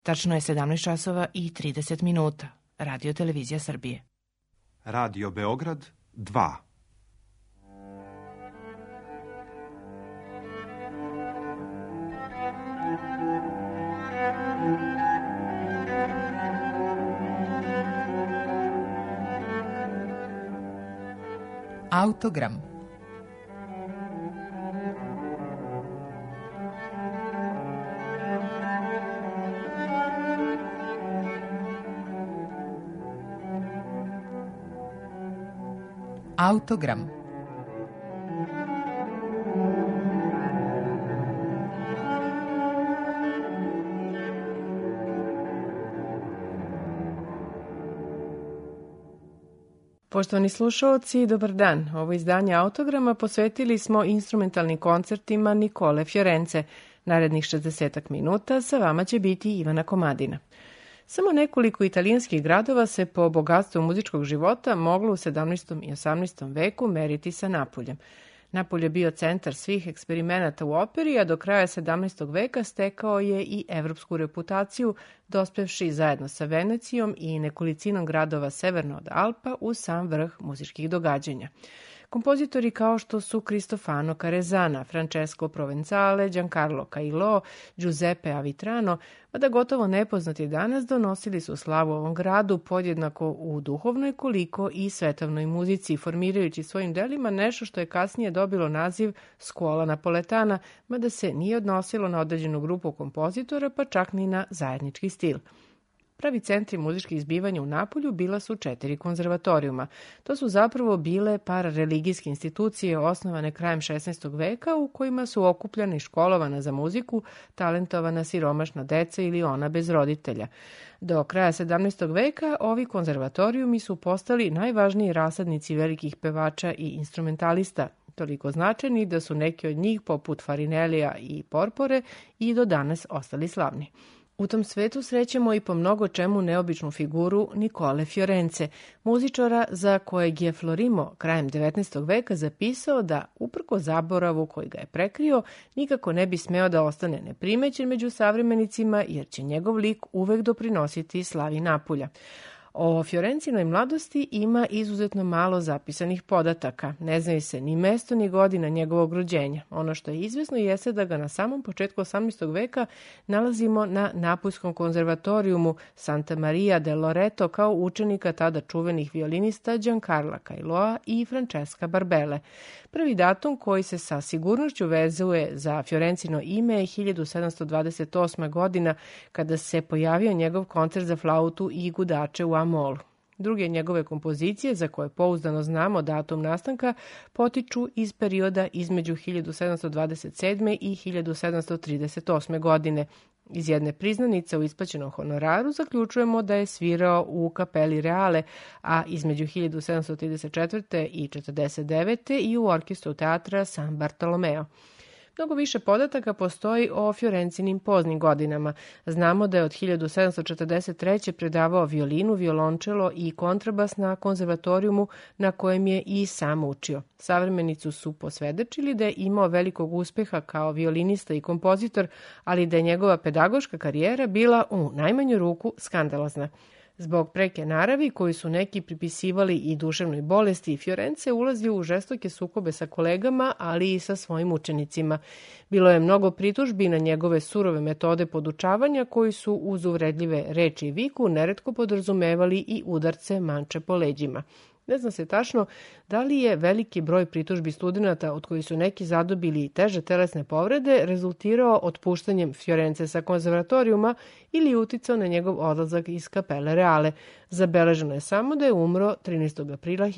Tačno je 17 časova i 30 minuta. Radio Televizija Srbije. Radio Beograd 2. Autogram. Autogram. Poštovani slušaoci, dobar dan. Ovo izdanje Autograma posvetili smo instrumentalnim koncertima Nikole Fiorence. Narednih 60 minuta sa vama će biti Ivana Komadina. Samo nekoliko italijanskih gradova se po bogatstvu muzičkog života moglo u 17. i 18. veku meriti sa Napuljem. Napulj je bio centar svih eksperimenata u operi, a do kraja 17. veka stekao je i evropsku reputaciju, dospevši zajedno sa Venecijom i nekolicinom gradova severno od Alpa u sam vrh muzičkih događanja. Kompozitori kao što su Cristofano Carezana, Francesco Provenzale, Giancarlo Caillo, Giuseppe Avitrano, mada gotovo nepoznati danas, donosili su slavu ovom gradu podjednako u duhovnoj koliko i svetovnoj muzici, formirajući svojim delima nešto što je kasnije dobilo naziv Scuola Napoletana, mada se nije odnosilo na određenu grupu kompozitora, pa čak ni na zajednički stil. Pravi centri muzičkih zbivanja u Napolju bila su 4 konzervatorijuma. To su zapravo bile parareligijske institucije osnovane krajem 16. veka u kojima su okupljana i školovana za muziku talentovana siromašna deca ili ona bez roditelja. Do kraja 17. veka ovi konzervatorijumi su postali najvažniji rasadnici velikih pevača i instrumentalista, toliko značajni da su neki od njih, poput Farinellija i Porpore, i do danas ostali slavni. U tom svetu srećemo i po mnogo čemu neobičnu figuru Nikole Fiorence, muzičara za kojeg je Florimo krajem 19. veka zapisao da, uprko zaboravu koji ga je prekrio, nikako ne bi smeo da ostane neprimećen među savremenicima, jer će njegov lik uvek doprinositi slavi Napulja. O Fiorencinoj mladosti ima izuzetno malo zapisanih podataka. Ne znaju se ni mesto ni godina njegovog rođenja. Ono što je izvesno jeste da ga na samom početku 18. veka nalazimo na Napuljskom konzervatorijumu Santa Maria del Loreto kao učenika tada čuvenih violinista Giancarla Cailloa i Francesca Barbele. Prvi datum koji se sa sigurnošću vezuje za Fiorencino ime je 1728. godina, kada se pojavio njegov koncert za flautu i gudače u Amolu. Druge njegove kompozicije, za koje pouzdano znamo datum nastanka, potiču iz perioda između 1727. i 1738. godine. Iz jedne priznanice u isplaćenom honoraru zaključujemo da je svirao u Kapeli Reale, a između 1734. i 1949. i u orkestru teatra San Bartolomeo. Mnogo više podataka postoji o Fiorencinim poznim godinama. Znamo da je od 1743. predavao violinu, violončelo i kontrabas na konzervatorijumu na kojem je i sam učio. Savremenicu su posvedočili da je imao velikog uspeha kao violinista i kompozitor, ali da je njegova pedagoška karijera bila u najmanju ruku skandalozna. Zbog preke naravi, koju su neki pripisivali i duševnoj bolesti, Fiorence ulazio u žestoke sukobe sa kolegama, ali i sa svojim učenicima. Bilo je mnogo pritužbi na njegove surove metode podučavanja, koji su uz uvredljive reči i viku neretko podrazumevali i udarce manče po leđima. Ne zna se tačno da li je veliki broj pritužbi studenata, od kojih su neki zadobili teže telesne povrede, rezultirao otpuštanjem Fiorence sa konzervatorijuma ili uticao na njegov odlazak iz Kapele Reale. Zabeleženo je samo da je umro 13. aprila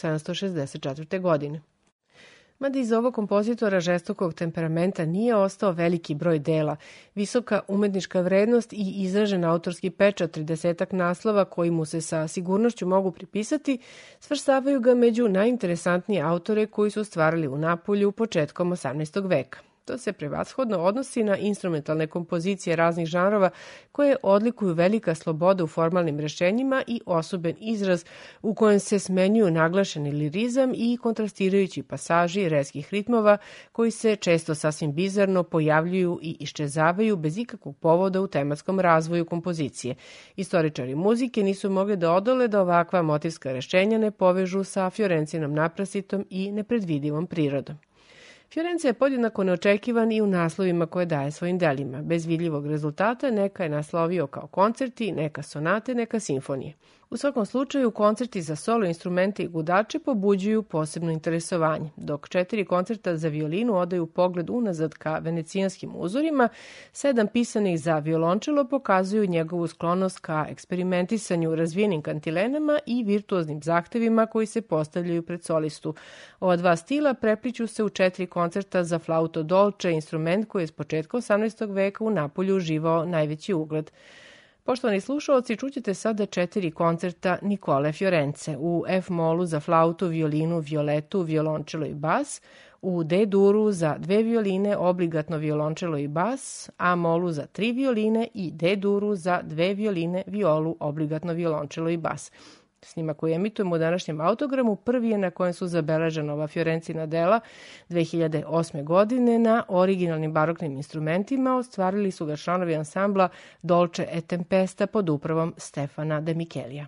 1764. godine. Mada iz ovog kompozitora žestokog temperamenta nije ostao veliki broj dela, visoka umetnička vrednost i izražen autorski pečat 30 naslova koji mu se sa sigurnošću mogu pripisati, svrstavaju ga među najinteresantnije autore koji su stvarali u Napulju početkom 18. veka. To se prevashodno odnosi na instrumentalne kompozicije raznih žanrova koje odlikuju velika sloboda u formalnim rešenjima i osoben izraz u kojem se smenjuju naglašeni lirizam i kontrastirajući pasaži reskih ritmova koji se često sasvim bizarno pojavljuju i iščezavaju bez ikakvog povoda u tematskom razvoju kompozicije. Istoričari muzike nisu mogli da odole da ovakva motivska rešenja ne povežu sa Fiorencinom naprasitom i nepredvidivom prirodom. Fiorenca je podjednako neočekivan i u naslovima koje daje svojim delima. Bez vidljivog rezultata neka je naslovio kao koncerti, neka sonate, neka simfonije. U svakom slučaju, koncerti za solo instrumente i gudače pobuđuju posebno interesovanje, dok 4 koncerta za violinu odaju pogled unazad ka venecijanskim uzorima, 7 pisanih za violončelo pokazuju njegovu sklonost ka eksperimentisanju razvijenim kantilenama i virtuoznim zahtevima koji se postavljaju pred solistu. Ova 2 stila prepliću se u 4 koncerta za flauto dolce, instrument koji je s početka 18. veka u Napolju uživao najveći ugled. Poštovani slušalci, čućete sada 4 koncerta Nikole Fiorence u F-molu za flautu, violinu, violetu, violončelo i bas, u D-duru za 2 violine, obligatno violončelo i bas, A-molu za 3 violine i D-duru za 2 violine, violu, obligatno violončelo i bas. Snimak koji emitujemo u današnjem autogramu prvi je na kojem su zabeležena ova Fiorencina dela 2008. godine na originalnim baroknim instrumentima. Ostvarili su ga članovi ansambla Dolce e Tempesta pod upravom Stefana De Michelija.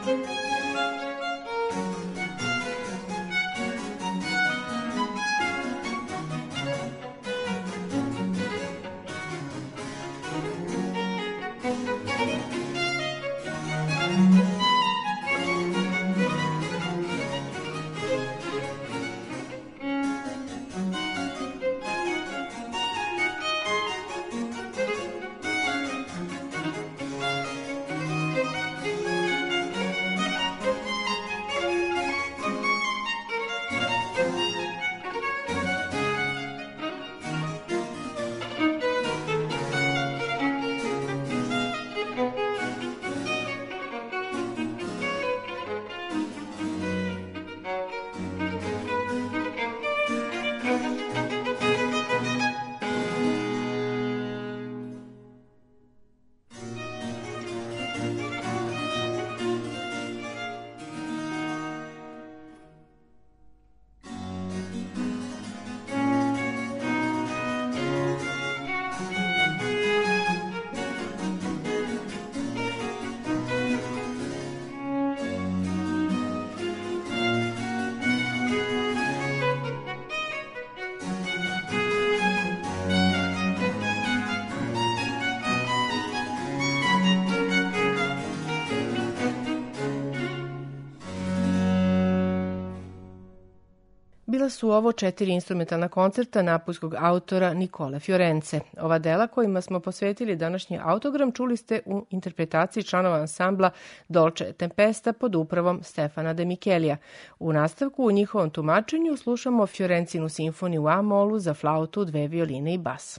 Bila su ovo 4 instrumentalna koncerta napoljskog autora Nikole Fiorence. Ova dela kojima smo posvetili današnji autogram čuli ste u interpretaciji članova ansambla Dolce Tempesta pod upravom Stefana De Michelija. U nastavku u njihovom tumačenju slušamo Fiorencinu simfoniju u A-molu za flautu, 2 violine i bas.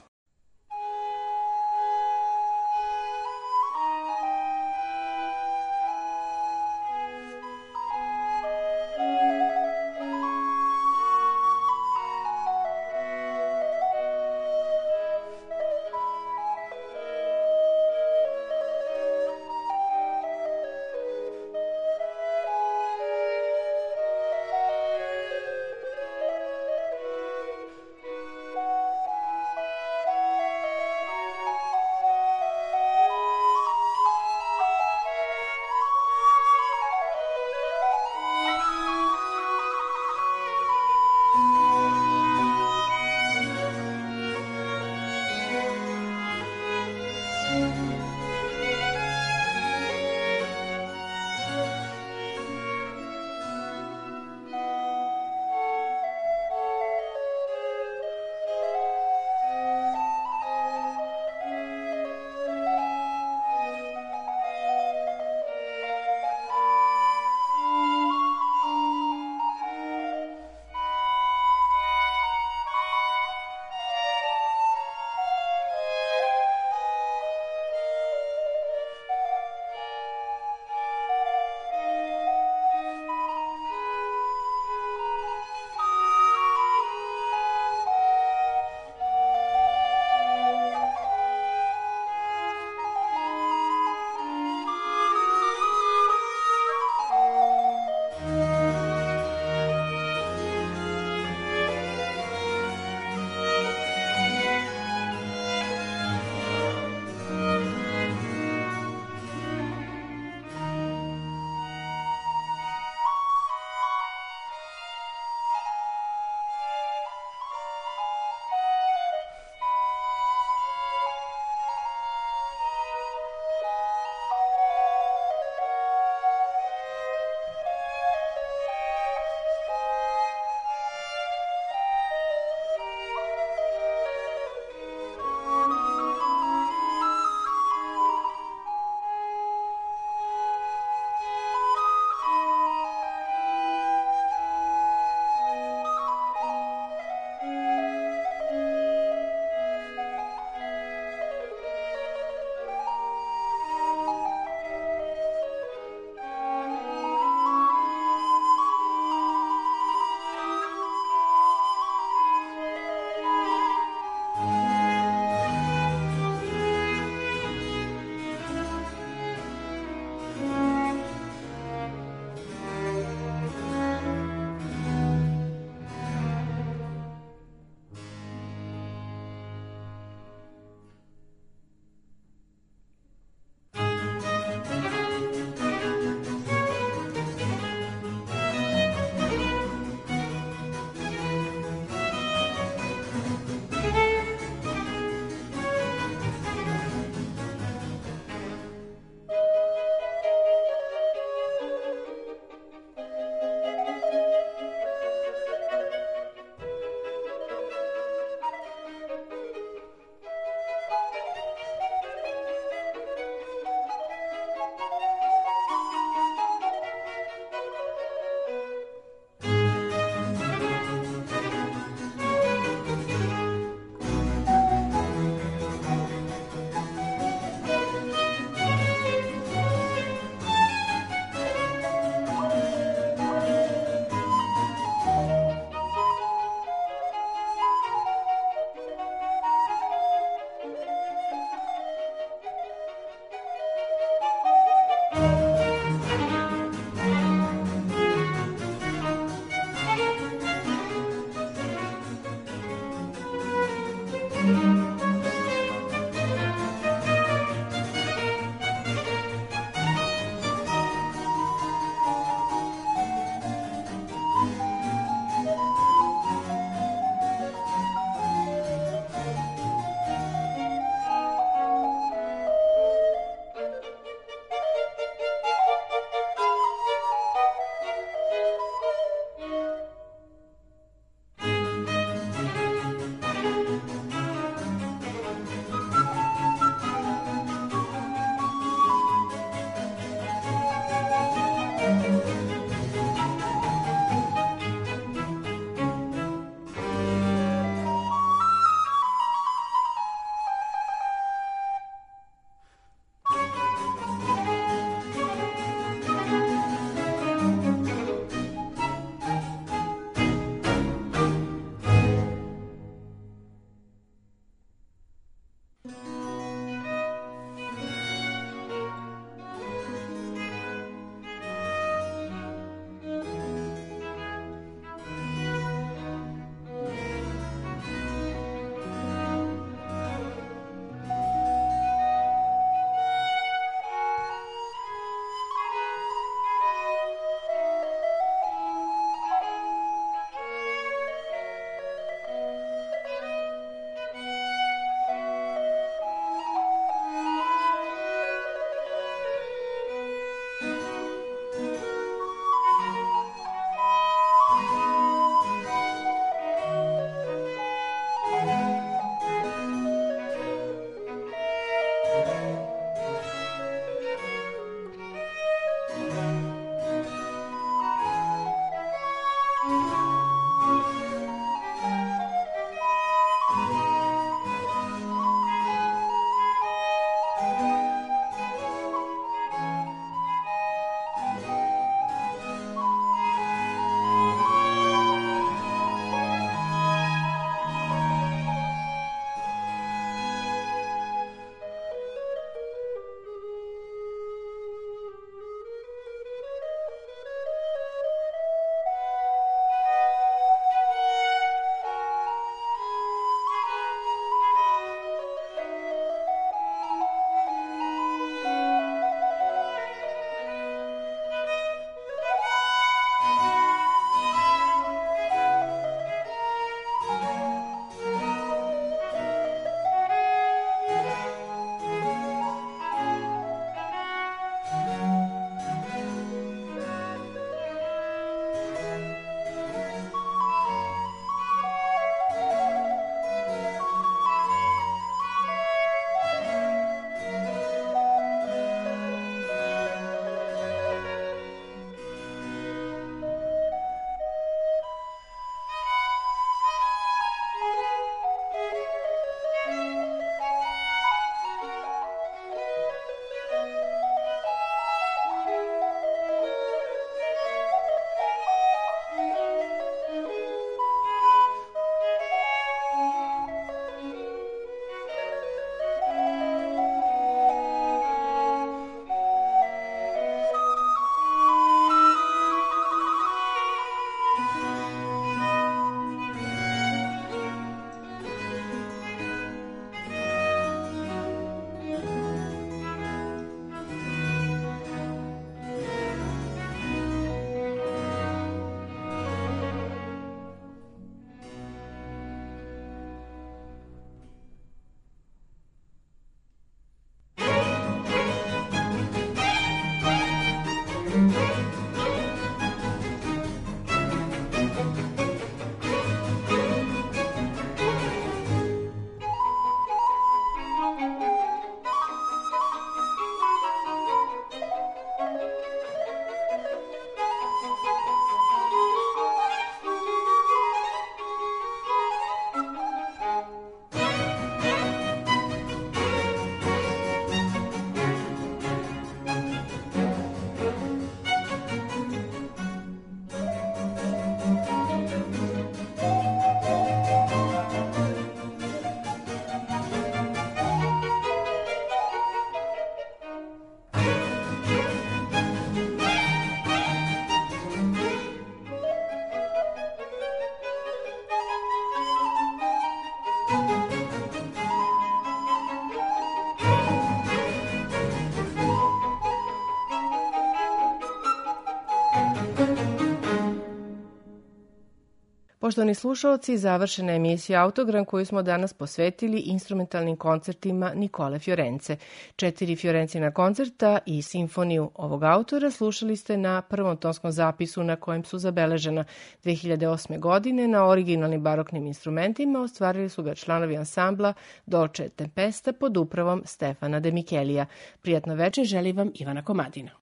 Poštovani slušaoci, završena je emisija Autogram koju smo danas posvetili instrumentalnim koncertima Nikole Fiorence. 4 Fiorencina koncerta i simfoniju ovog autora slušali ste na prvom tonskom zapisu na kojem su zabeležena 2008. godine na originalnim baroknim instrumentima. Ostvarili su ga članovi ansambla Dolce Tempesta pod upravom Stefana De Michelija. Prijatno večer želi vam Ivana Komadina.